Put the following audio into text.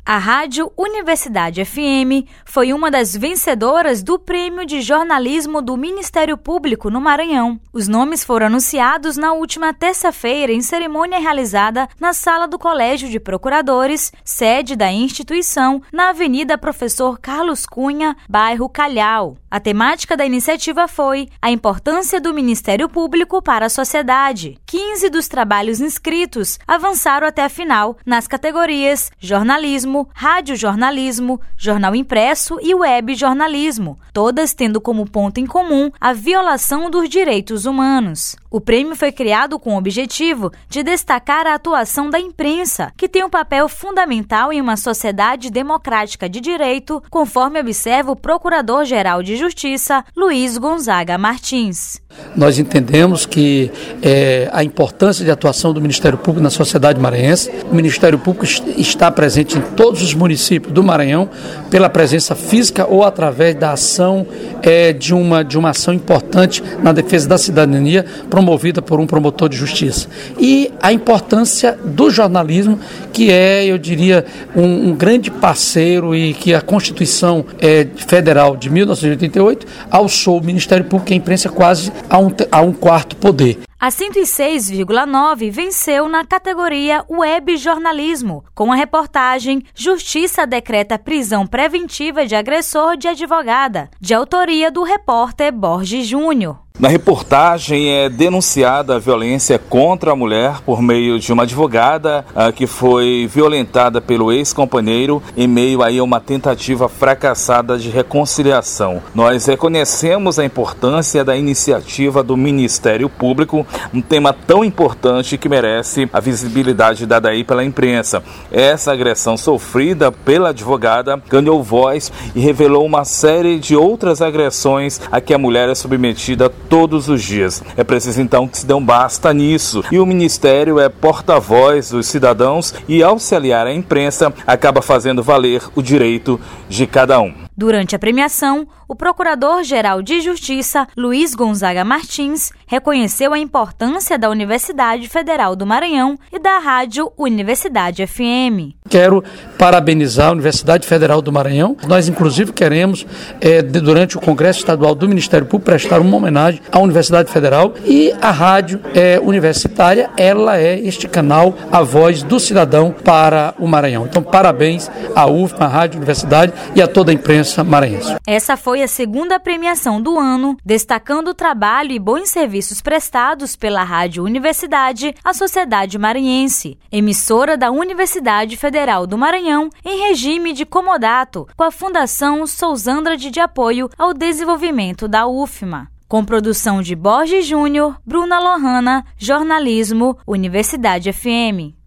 A Rádio Universidade FM foi uma das vencedoras do Prêmio de Jornalismo do Ministério Público no Maranhão. Os nomes foram anunciados na última terça-feira em cerimônia realizada na Sala do Colégio de Procuradores, sede da instituição, na Avenida Professor Carlos Cunha, bairro Calhau. A temática da iniciativa foi a importância do Ministério Público para a sociedade. 15 dos trabalhos inscritos avançaram até a final nas categorias jornalismo, radiojornalismo, jornal impresso e web jornalismo, todas tendo como ponto em comum a violação dos direitos humanos. O prêmio foi criado com o objetivo de destacar a atuação da imprensa, que tem um papel fundamental em uma sociedade democrática de direito, conforme observa o Procurador-Geral de Justiça, Luiz Gonzaga Martins. Nós entendemos que a importância de atuação do Ministério Público na sociedade maranhense. O Ministério Público está presente em todos os municípios do Maranhão, pela presença física ou através da ação de uma ação importante na defesa da cidadania, promovida por um promotor de justiça. E a importância do jornalismo, que é, eu diria, um grande parceiro e que a Constituição Federal de 1988 alçou o Ministério Público e a imprensa quase a um quarto poder. A 106,9 venceu na categoria Web Jornalismo, com a reportagem Justiça decreta prisão preventiva de agressor de advogada, de autoria do repórter Borges Júnior. Na reportagem é denunciada a violência contra a mulher por meio de uma advogada que foi violentada pelo ex-companheiro em meio aí a uma tentativa fracassada de reconciliação. Nós reconhecemos a importância da iniciativa do Ministério Público, um tema tão importante que merece a visibilidade dada aí pela imprensa. Essa agressão sofrida pela advogada ganhou voz e revelou uma série de outras agressões a que a mulher é submetida todos os dias. É preciso então que se dê um basta nisso. E o Ministério é porta-voz dos cidadãos e, ao se aliar à imprensa, acaba fazendo valer o direito de cada um. Durante a premiação, o Procurador-Geral de Justiça, Luiz Gonzaga Martins, reconheceu a importância da Universidade Federal do Maranhão e da Rádio Universidade FM. Quero parabenizar a Universidade Federal do Maranhão. Nós, inclusive, queremos, durante o Congresso Estadual do Ministério Público, prestar uma homenagem à Universidade Federal, e a rádio universitária, ela é este canal, a voz do cidadão para o Maranhão. Então, parabéns à UFMA, à Rádio Universidade e a toda a imprensa maranhense. Essa foi a segunda premiação do ano, destacando o trabalho e bons serviços prestados pela Rádio Universidade à sociedade maranhense, emissora da Universidade Federal do Maranhão em regime de comodato com a Fundação Sousandrade de Apoio ao Desenvolvimento da UFMA. Com produção de Borges Júnior, Bruna Lohana, Jornalismo, Universidade FM.